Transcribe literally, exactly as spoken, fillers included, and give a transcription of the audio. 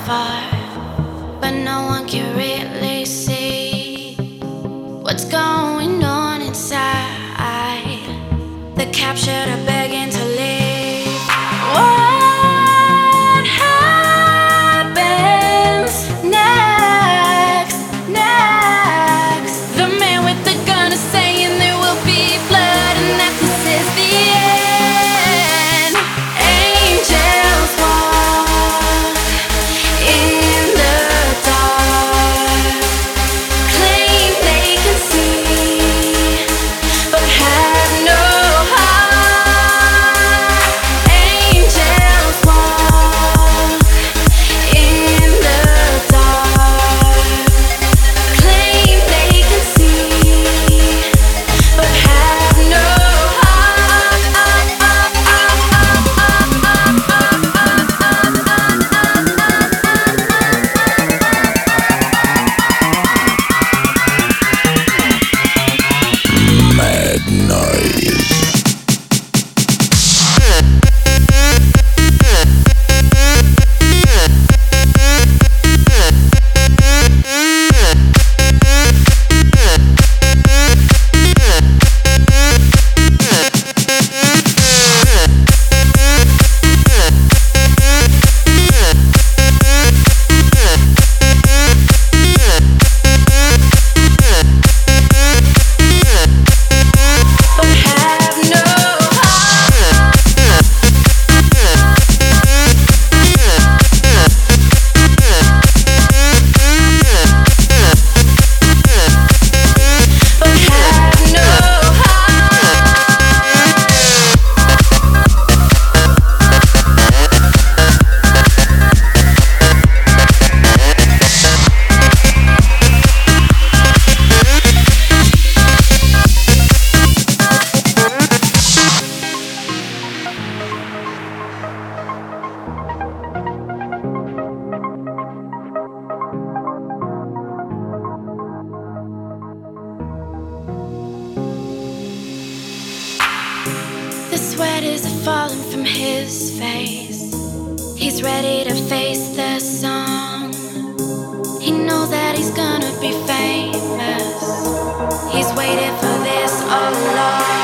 far, but no one can really see what's going on inside. The captured are begging to leave. What happens next? Next, the man with the gun is saying there will be blood and that this is the end. Angels walk in the dark, claim they can see, but have no heart. Angels walk in the dark, claim they can see, but have no Mad Noise. but have no but have no The sweat is falling from his face. He's ready to face the sun. He knows that he's gonna be famous. He's waited for this all along.